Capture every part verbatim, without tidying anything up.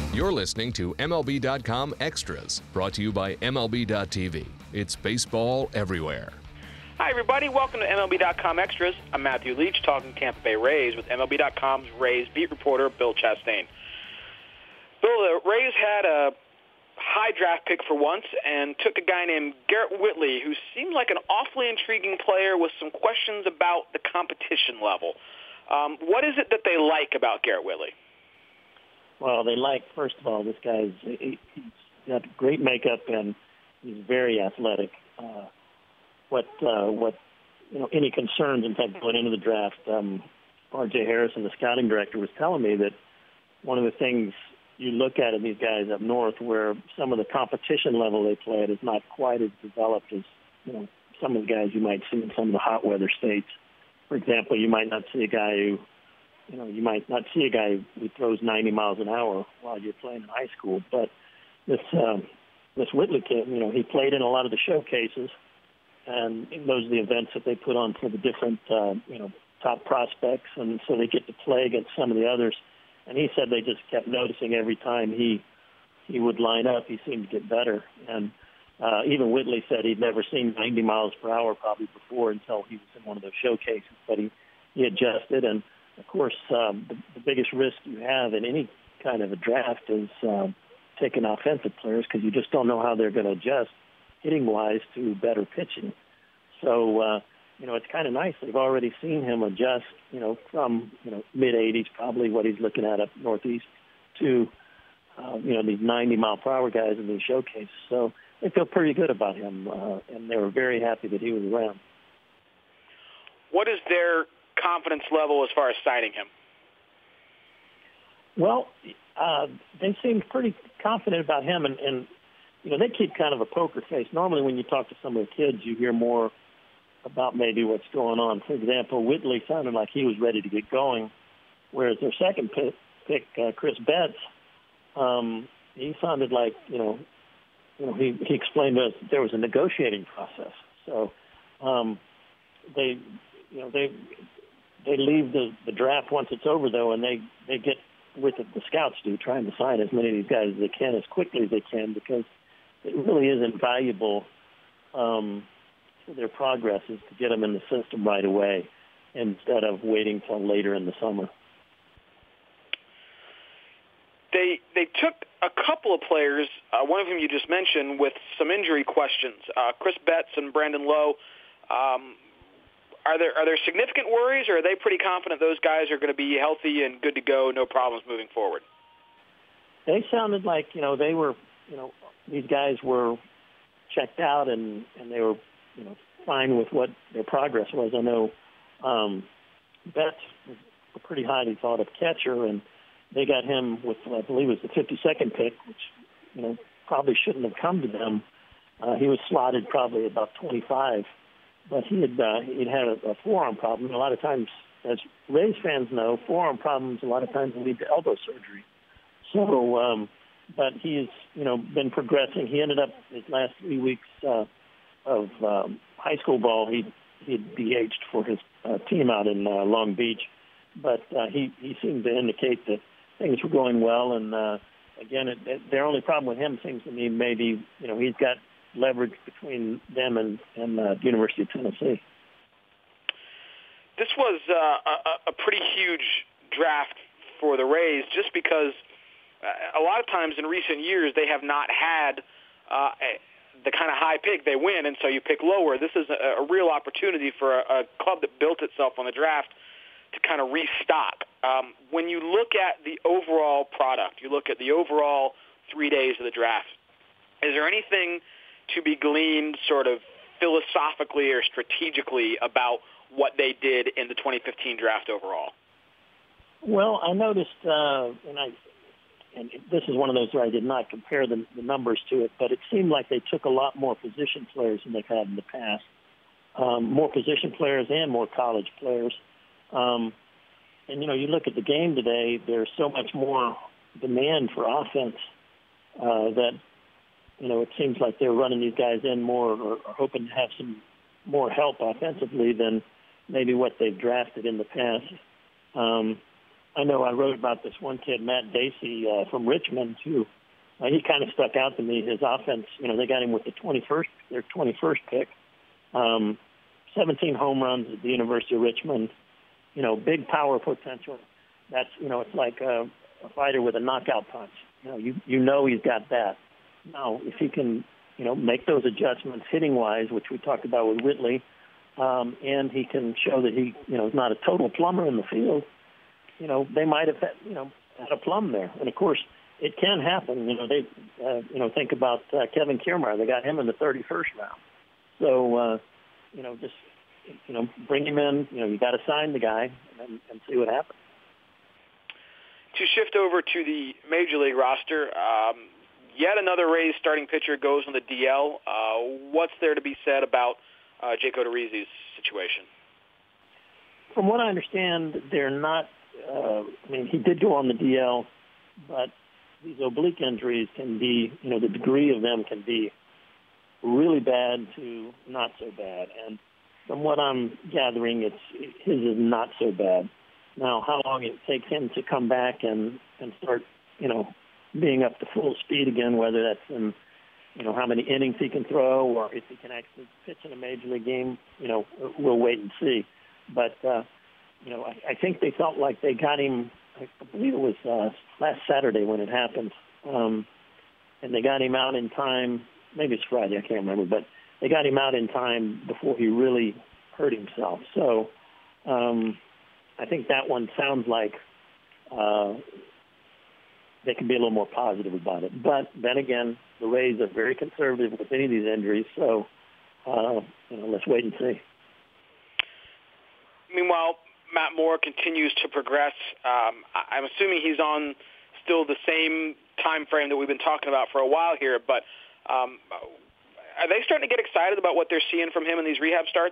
You're listening to M L B dot com Extras, brought to you by M L B dot T V. It's baseball everywhere. Hi, everybody. Welcome to M L B dot com Extras. I'm Matthew Leach, talking Tampa Bay Rays with M L B dot com's Rays beat reporter Bill Chastain. Bill, the Rays had a high draft pick for once and took a guy named Garrett Whitley, who seems like an awfully intriguing player with some questions about the competition level. Um, what is it that they like about Garrett Whitley? Well, they like, first of all, this guy's he's got great makeup and he's very athletic. Uh, what uh, what you know, any concerns, in fact, going into the draft, um, R J Harrison, the scouting director, was telling me that one of the things you look at in these guys up north, where some of the competition level they play at is not quite as developed as, you know, some of the guys you might see in some of the hot weather states. For example, you might not see a guy who You know, you might not see a guy who throws ninety miles an hour while you're playing in high school. But this um, this Whitley kid, you know, he played in a lot of the showcases, and those are the events that they put on for the different, uh, you know, top prospects, and so they get to play against some of the others. And he said they just kept noticing every time he he would line up, he seemed to get better. And uh, even Whitley said he'd never seen ninety miles per hour probably before until he was in one of those showcases, but he, he adjusted. And of course, um, the, the biggest risk you have in any kind of a draft is um, taking offensive players, because you just don't know how they're going to adjust hitting-wise to better pitching. So, uh, you know, it's kind of nice. They've already seen him adjust, you know, from, you know, mid-eighties, probably what he's looking at up northeast, to, uh, you know, these ninety-mile-per-hour guys in these showcases. So they feel pretty good about him, uh, and they were very happy that he was around. What is their confidence level as far as signing him? Well, uh, they seem pretty confident about him, and, and you know, they keep kind of a poker face. Normally when you talk to some of the kids, you hear more about maybe what's going on. For example, Whitley sounded like he was ready to get going, whereas their second pick, pick uh, Chris Betts, um, he sounded like, you know, you know, he, he explained to us that there was a negotiating process. So um, they, you know, they they leave the, the draft once it's over, though, and they, they get with it, the scouts do, trying to sign as many of these guys as they can as quickly as they can, because it really is invaluable um, for their progress is to get them in the system right away instead of waiting till later in the summer. They they took a couple of players, uh, one of whom you just mentioned, with some injury questions. Uh, Chris Betts and Brandon Lowe. Um, Are there are there significant worries, or are they pretty confident those guys are going to be healthy and good to go, no problems moving forward? They sounded like, you know, they were, you know, these guys were checked out and, and they were, you know, fine with what their progress was. I know um, Betts was a pretty highly thought of catcher, and they got him with, I believe it was the fifty-second pick, which, you know, probably shouldn't have come to them. Uh, he was slotted probably about twenty-five. But he had uh, he'd had a, a forearm problem. A lot of times, as Rays fans know, forearm problems a lot of times lead to elbow surgery. So, um, but he's you know been progressing. He ended up his last three weeks uh, of um, high school ball. He he had D H'd for his uh, team out in uh, Long Beach, but uh, he he seemed to indicate that things were going well. And uh, again, it, it, their only problem with him seems to me maybe you know he's got leverage between them and, and uh, University of Tennessee. This was uh, a, a pretty huge draft for the Rays, just because uh, a lot of times in recent years they have not had uh, a, the kind of high pick. They win, and so you pick lower. This is a, a real opportunity for a, a club that built itself on the draft to kind of restock. Um, when you look at the overall product, you look at the overall three days of the draft, is there anything to be gleaned sort of philosophically or strategically about what they did in the twenty fifteen draft overall? Well, I noticed, uh, and I, and this is one of those where I did not compare the, the numbers to it, but it seemed like they took a lot more position players than they've had in the past. Um, more position players and more college players. Um, and, you know, you look at the game today, there's so much more demand for offense uh, that, you know, it seems like they're running these guys in more or, or hoping to have some more help offensively than maybe what they've drafted in the past. Um, I know I wrote about this one kid, Matt Dacey, uh, from Richmond, who uh, he kind of stuck out to me. His offense, you know, they got him with the twenty-first, their twenty-first pick. Um, seventeen home runs at the University of Richmond. You know, big power potential. That's, you know, it's like a, a fighter with a knockout punch. You know, you you know he's got that. Now, if he can, you know, make those adjustments hitting-wise, which we talked about with Whitley, um, and he can show that he, you know, is not a total plumber in the field, you know, they might have, had, you know, had a plum there. And, of course, it can happen. You know, they, uh, you know, think about uh, Kevin Kiermaier. They got him in the thirty-first round. So, uh, you know, just, you know, bring him in. You know, you got to sign the guy and, and see what happens. To shift over to the Major League roster, um, yet another Rays starting pitcher goes on the D L. Uh, what's there to be said about uh, Jake Odorizzi's situation? From what I understand, they're not, uh, I mean, he did go on the D L, but these oblique injuries can be, you know, the degree of them can be really bad to not so bad. And from what I'm gathering, it's his is not so bad. Now, how long it takes him to come back and, and start, you know, being up to full speed again, whether that's in, you know, how many innings he can throw or if he can actually pitch in a major league game, you know, we'll wait and see. But, uh, you know, I, I think they felt like they got him, I believe it was uh, last Saturday when it happened, um, and they got him out in time, maybe it's Friday, I can't remember, but they got him out in time before he really hurt himself. So, um, I think that one sounds like uh, they can be a little more positive about it. But then again, the Rays are very conservative with any of these injuries, so uh, you know, let's wait and see. Meanwhile, Matt Moore continues to progress. Um, I'm assuming he's on still the same time frame that we've been talking about for a while here, but um, are they starting to get excited about what they're seeing from him in these rehab starts?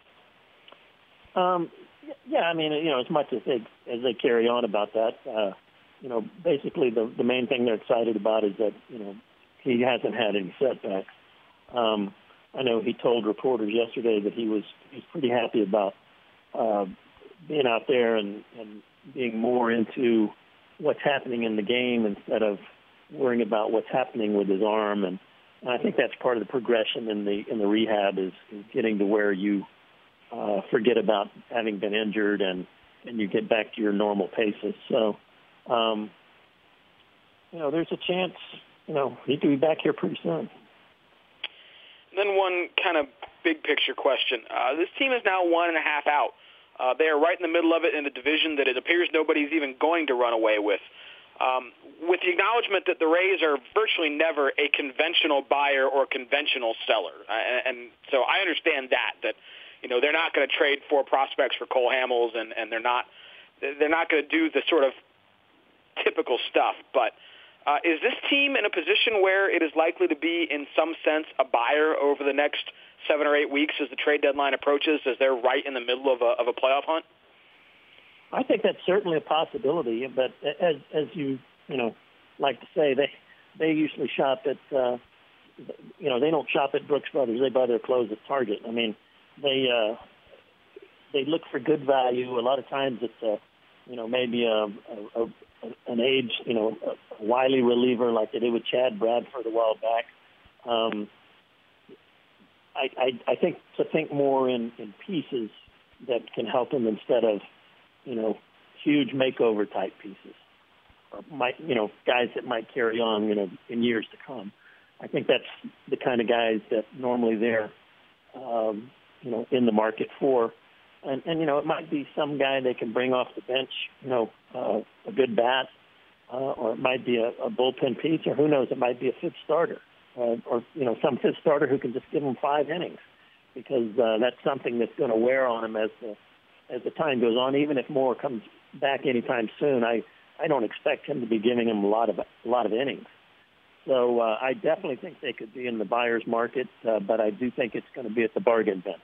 Um. Yeah, I mean, you know, as much as they as they carry on about that, uh, you know, basically the the main thing they're excited about is that, you know, he hasn't had any setbacks. Um, I know he told reporters yesterday that he was he's pretty happy about uh, being out there and, and being more into what's happening in the game instead of worrying about what's happening with his arm. And, and I think that's part of the progression in the in the rehab is, is getting to where you Uh, forget about having been injured and, and you get back to your normal paces. So, um, you know, there's a chance, you know, he could be back here pretty soon. Then one kind of big picture question. Uh, this team is now one and a half out. Uh, they are right in the middle of it in a division that it appears nobody's even going to run away with. Um, with the acknowledgement that the Rays are virtually never a conventional buyer or conventional seller. Uh, and, and so I understand that, that, you know, they're not going to trade four prospects for Cole Hamels, and, and they're not they're not going to do the sort of typical stuff. But uh, is this team in a position where it is likely to be, in some sense, a buyer over the next seven or eight weeks as the trade deadline approaches, as they're right in the middle of a, of a playoff hunt? I think that's certainly a possibility. But as as you you know like to say, they they usually shop at uh, you know they don't shop at Brooks Brothers. They buy their clothes at Target. I mean. They uh, they look for good value. A lot of times it's a, you know, maybe a, a, a an age, you know, a wily reliever like they did with Chad Bradford a while back. Um, I, I I think to think more in, in pieces that can help them instead of, you know, huge makeover type pieces, or might you know guys that might carry on, you know, in years to come. I think that's the kind of guys that normally they're. Um, you know, in the market for. And, and, you know, it might be some guy they can bring off the bench, you know, uh, a good bat, uh, or it might be a, a bullpen piece, or who knows, it might be a fifth starter, uh, or, you know, some fifth starter who can just give them five innings, because uh, that's something that's going to wear on him as the, as the time goes on. Even if Moore comes back anytime soon, I, I don't expect him to be giving him a lot of, a lot of innings. So uh, I definitely think they could be in the buyer's market, uh, but I do think it's going to be at the bargain bin.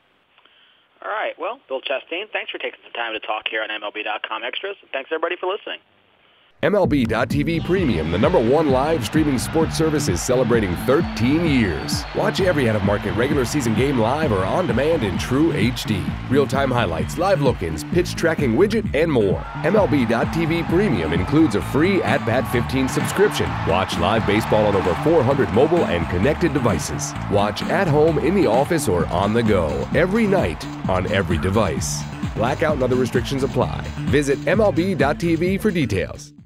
All right. Well, Bill Chastain, thanks for taking some time to talk here on M L B dot com Extras. Thanks, everybody, for listening. M L B dot T V Premium, the number one live streaming sports service, is celebrating thirteen years. Watch every out-of-market regular season game live or on demand in true H D. Real-time highlights, live look-ins, pitch tracking widget, and more. M L B dot T V Premium includes a free At Bat fifteen subscription. Watch live baseball on over four hundred mobile and connected devices. Watch at home, in the office, or on the go every night on every device. Blackout and other restrictions apply. Visit M L B dot T V for details.